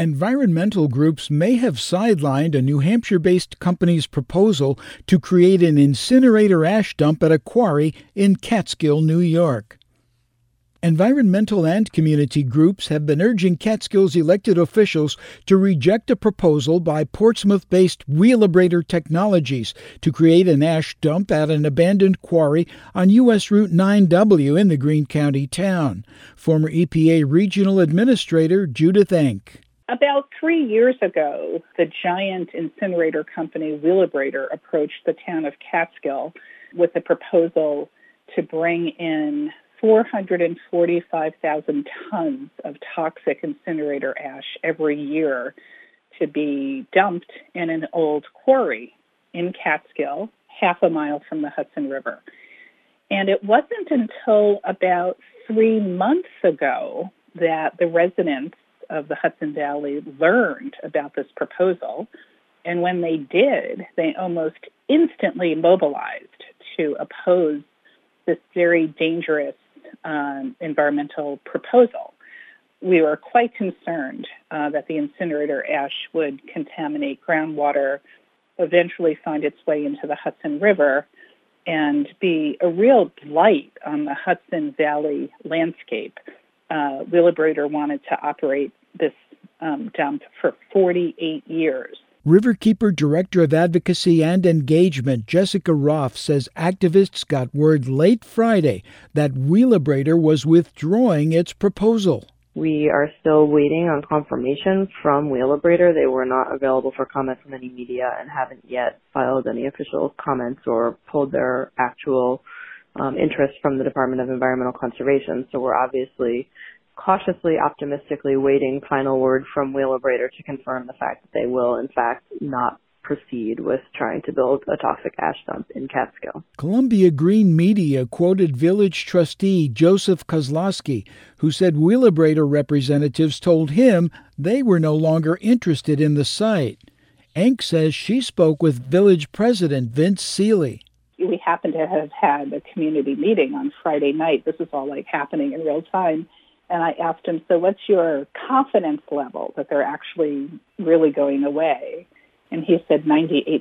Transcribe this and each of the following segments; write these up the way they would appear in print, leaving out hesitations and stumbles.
Environmental groups may have sidelined a New Hampshire-based company's proposal to create an incinerator ash dump at a quarry in Catskill, New York. Environmental and community groups have been urging Catskill's elected officials to reject a proposal by Portsmouth-based Wheelabrator Technologies to create an ash dump at an abandoned quarry on U.S. Route 9W in the Greene County town. Former EPA Regional Administrator Judith Enck. About 3 years ago, the giant incinerator company Wheelabrator approached the town of Catskill with a proposal to bring in 445,000 tons of toxic incinerator ash every year to be dumped in an old quarry in Catskill, half a mile from the Hudson River. And it wasn't until about 3 months ago that the residents of the Hudson Valley learned about this proposal. And when they did, they almost instantly mobilized to oppose this very dangerous environmental proposal. We were quite concerned that the incinerator ash would contaminate groundwater, eventually find its way into the Hudson River, and be a real blight on the Hudson Valley landscape. Wheelabrator wanted to operate this dump for 48 years. Riverkeeper Director of Advocacy and Engagement Jessica Roth says activists got word late Friday that Wheelabrator was withdrawing its proposal. We are still waiting on confirmation from Wheelabrator. They were not available for comment from any media and haven't yet filed any official comments or pulled their actual interest from the Department of Environmental Conservation. So we're obviously cautiously, optimistically waiting final word from Wheelabrator to confirm the fact that they will, in fact, not proceed with trying to build a toxic ash dump in Catskill. Columbia Green Media quoted village trustee Joseph Kozlowski, who said Wheelabrator representatives told him they were no longer interested in the site. Enck says she spoke with village president Vince Seeley. We happen to have had a community meeting on Friday night. This is all happening in real time. And I asked him, so what's your confidence level that they're actually really going away? And he said 98%.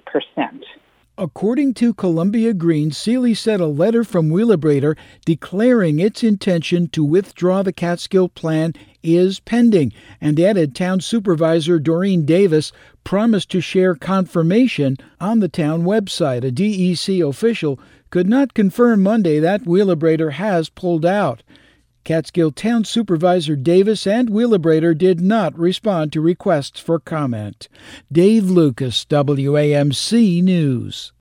According to Columbia Green, Seeley said a letter from Wheelabrator declaring its intention to withdraw the Catskill plan is pending, and added Town Supervisor Doreen Davis promised to share confirmation on the town website. A DEC official could not confirm Monday that Wheelabrator has pulled out. Catskill Town Supervisor Davis and Wheelabrator did not respond to requests for comment. Dave Lucas, WAMC News.